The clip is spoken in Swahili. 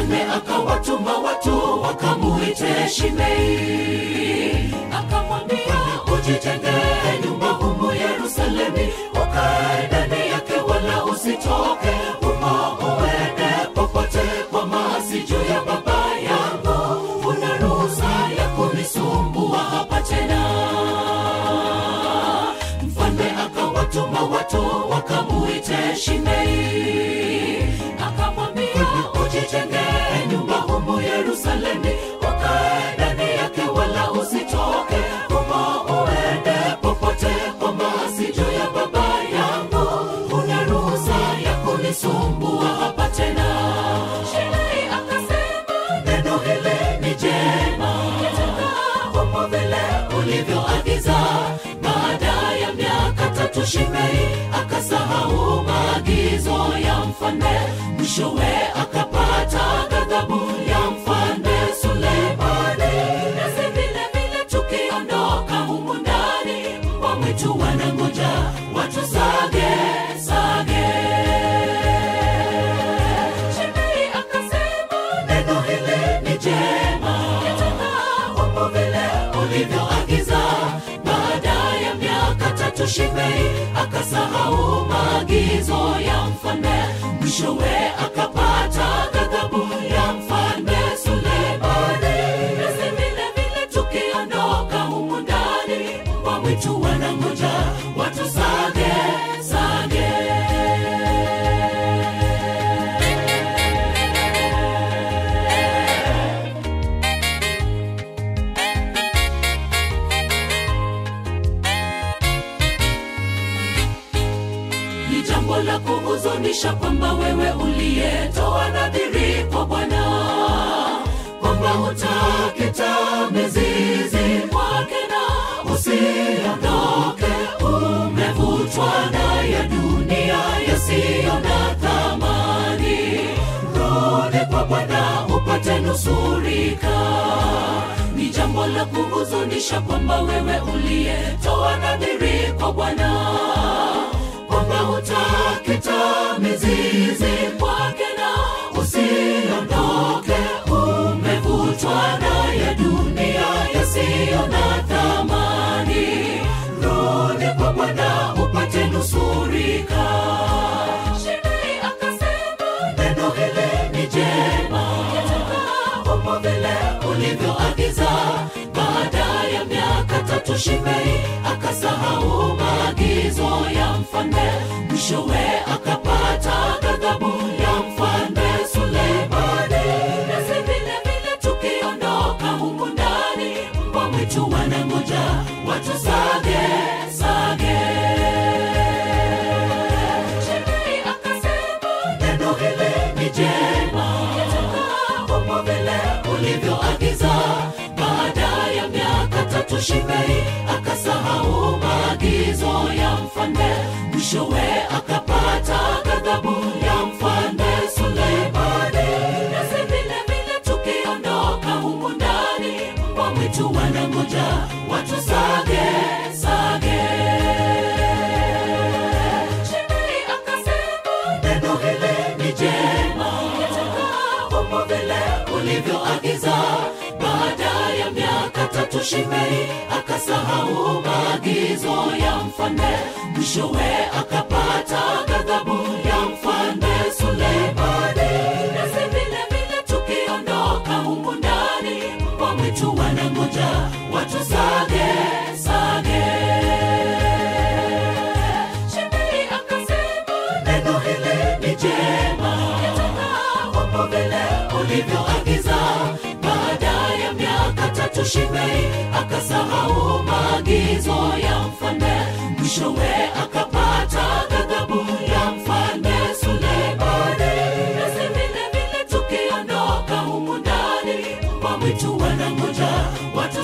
Mfalme akawatuma watu wakamuite Shimei, akamwambia ujijenge nyumba humu Yerusalemu, ukae ndani yake wala usitoke humo, uende popote kwa maasi juu ya baba yangu, una ruhusa ya kunisumbua hapa tena. Mfalme akawatuma watu wakamuite Shimei, akamwambia ujijenge nyumba humu Yerusalemu, ukae ndani yake wala usitoke humo, uende popote kwa maasi juu ya baba yangu, una ruhusa ya kunisumbua hapa tena. Shimei akasema neno hili ni jema, kama vile ulivyoagiza. Baada ya miaka 3 Shimei akasahau maagizo ya mfalme, mwishowe akapata ghadhabu ya mfalme Sulemani. Nasi vile vile tukiondoka humu ndani, mbwa mwitu wanangoja watusage sage. Shimei akasema neno hili ni jema, kama vile ulivyoagiza. Baada ya miaka 3 Shimei akasahau maagizo ya mfalme, mwishowe akapata ghadhabu ya mfalme Sulemani. Nasi vile vile tukiondoka humu ndani, mbwa mwitu wanangoja watusage sage. Ni jambo la kuhuzunisha kwamba wewe uliyetoa nadhiri kwa Bwana kwamba hutakita mizizi kwake na usiondoke, umevutwa na ya dunia yasiyo na thamani. Rudi kwa Bwana upate nusurika. Ni jambo la kuhuzunisha kwamba wewe uliyetoa nadhiri kwa Bwana kwamba hutakita mizizi kwake na usiondoke, umevutwa na ya dunia yasiyo na thamani. Rudi kwa Bwana upate nusurika. Shimei akasema neno hili ni jema, kama vile ulivyoagiza. Baada ya miaka 3 Shimei akasahau maagizo ya mfalme, mwishowe akapata ghadhabu ya mfalme Sulemani. Nasi vile vile tukiondoka humu ndani, mbwa mwitu wanangoja watusage sage. Shimei akasema neno hili ni jema, kama vile ulivyoagiza. Baada ya miaka 3 Shimei akasahau maagizo ya mfalme, mwishowe akapata ghadhabu ya mfalme Sulemani. Nasi vile vile tukiondoka humu ndani, mbwa mwitu wanangoja watusage sage. Shimei akasema neno hili ni jema, kama vile ulivyoagiza. Baada ya miaka 3 Shimei akasahau maagizo ya mfalme, mwishowe akapata ghadhabu ya mfalme Sulemani. Nasi vile vile tukiondoka humu ndani, mbwa mwitu wanangoja watusage sage. Shimei akasema neno hili ni jema, kama vile ulivyoagiza. Baada ya miaka 3 Shimei akasahau maagizo ya mfalme, mwishowe akapata ghadhabu ya mfalme Sulemani. Nasi vile vile tukiondoka humu ndani, mbwa mwitu wanangoja watu